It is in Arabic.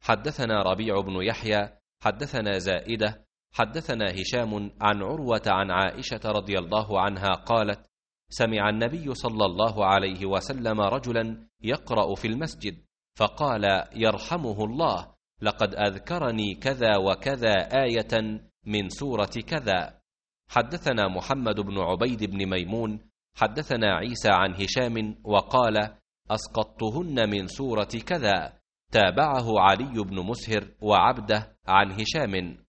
حدثنا ربيع بن يحيى حدثنا زائدة حدثنا هشام عن عروة عن عائشة رضي الله عنها قالت: سمع النبي صلى الله عليه وسلم رجلا يقرأ في المسجد فقال: يرحمه الله، لقد أذكرني كذا وكذا آية من سورة كذا. حدثنا محمد بن عبيد بن ميمون حدثنا عيسى عن هشام وقال: أسقطتهن من سورة كذا. تابعه علي بن مسهر وعبده عن هشام.